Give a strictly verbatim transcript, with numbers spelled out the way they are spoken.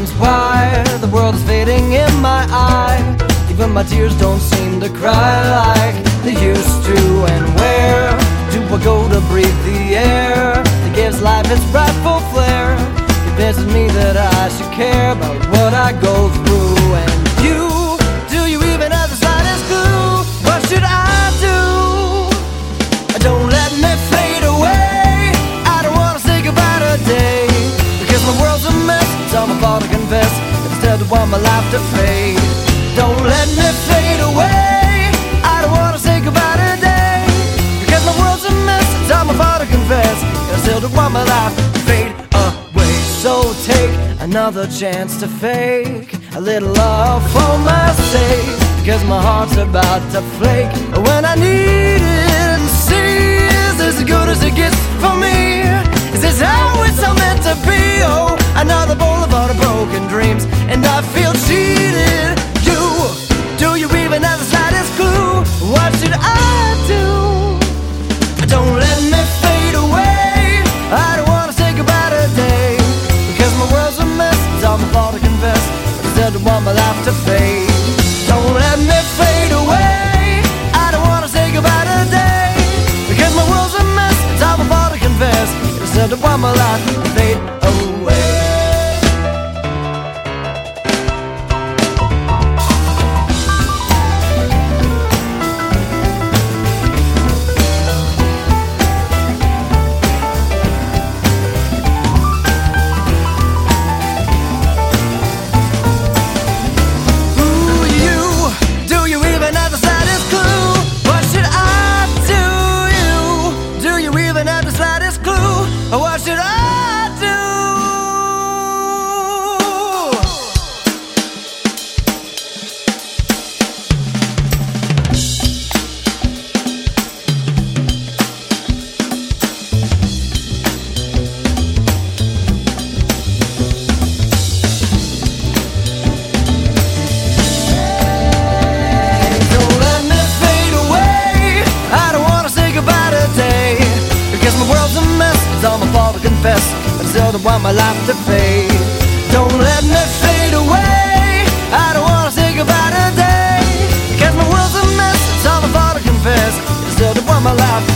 reasons why the world is fading in my eye. Even my tears don't seem to cry like they used to. And where do I go to breathe the air that gives life its rightful flair? It pisses me that I should care about what I go through. And you, do you even have the slightest clue? What should I do? Don't let me fade away. I don't wanna say goodbye today, because my world's a mess. It's all my fault, I confess. Instead I want my life to fade. Don't let me fade away. I don't wanna say goodbye today, because my world's a mess. It's all my fault, I confess. I still don't want my life to fade away. So take another chance to fake a little love for my sake, because my heart's about to flake when I need it. And see, is this as good as it gets for me? Is this how it's all meant to be? Oh, another boulevard of broken dreams, and I feel cheated. You, do you even have the slightest clue? What should I do? Don't let me fade away. I don't wanna say goodbye today, because my world's a mess. It's all my fault, I confess. But instead I want my life to fade. Don't let me fade away. I don't wanna say goodbye today, because my world's a mess. It's all my fault, I confess. But instead I want my life to fade away. What should I do? Don't let me fade away. I don't wanna say goodbye today, because my world's a mess. It's all my fault, I confess. I still don't want my life to fade. Don't let me fade away. I don't wanna say goodbye today, because my world's a mess. It's all my fault, I confess. I still don't want my life